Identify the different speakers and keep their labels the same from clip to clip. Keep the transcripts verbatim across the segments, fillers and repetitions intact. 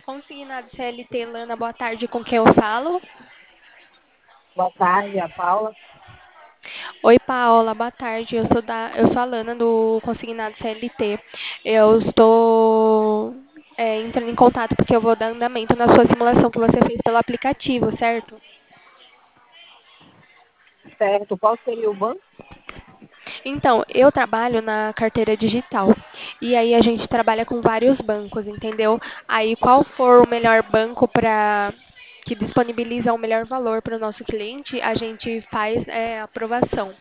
Speaker 1: Consignado C L T, Lana, boa tarde, com quem eu falo?
Speaker 2: Boa tarde, a Paula.
Speaker 1: Oi, Paola, boa tarde, eu sou, da, eu sou a Lana do Consignado C L T. Eu estou é, entrando em contato porque eu vou dar andamento na sua simulação que você fez pelo aplicativo, certo?
Speaker 2: Certo, qual seria o banco?
Speaker 1: Então, eu trabalho na carteira digital e aí a gente trabalha com vários bancos, entendeu? Aí qual for o melhor banco para que disponibiliza o melhor valor para o nosso cliente, a gente faz é, aprovação.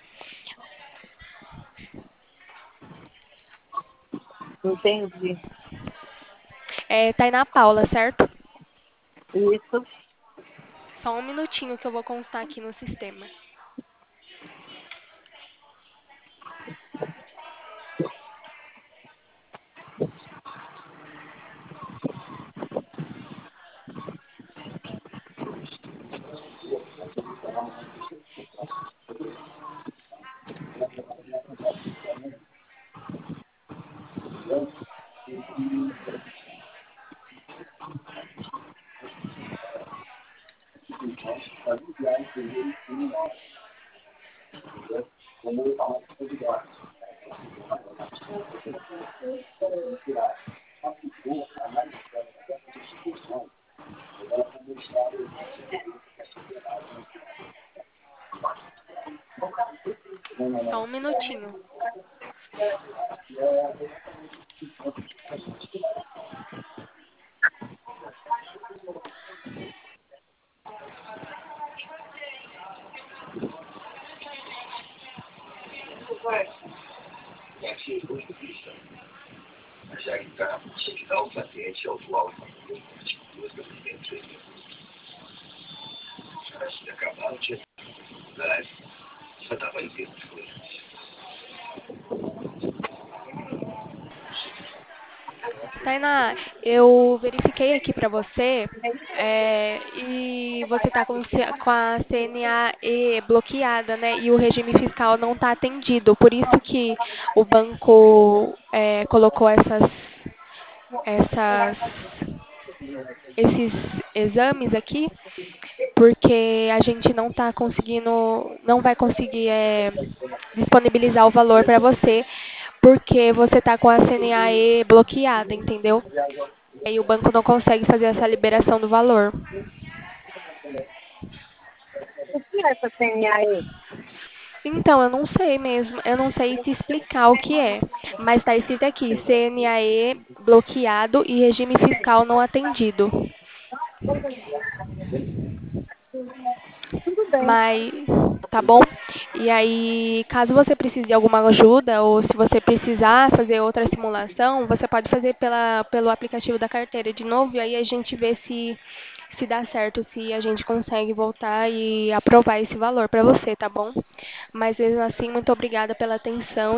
Speaker 2: Entendi.
Speaker 1: É, Tainá Paula, certo?
Speaker 2: Isso.
Speaker 1: Só um minutinho que eu vou constar aqui no sistema. Só um minutinho. Tainá, eu verifiquei aqui para você é, e você está com, C- com a C N A E bloqueada, né? E o regime fiscal não está atendido. Por isso que o banco é, colocou essas, essas, esses exames aqui, porque a gente não está conseguindo, não vai conseguir é, disponibilizar o valor para você, porque você está com a C N A E bloqueada, entendeu? Aí o banco não consegue fazer essa liberação do valor.
Speaker 2: O que é essa C N A aí?
Speaker 1: Então, eu não sei mesmo, eu não sei te explicar o que é, mas está escrito aqui, C N A E bloqueado e regime fiscal não atendido.
Speaker 2: Tudo bem.
Speaker 1: Mas, tá bom? E aí, caso você precise de alguma ajuda ou se você precisar fazer outra simulação, você pode fazer pela, pelo aplicativo da carteira de novo e aí a gente vê se, se dá certo, se a gente consegue voltar e aprovar esse valor para você, tá bom? Mas mesmo assim, muito obrigada pela atenção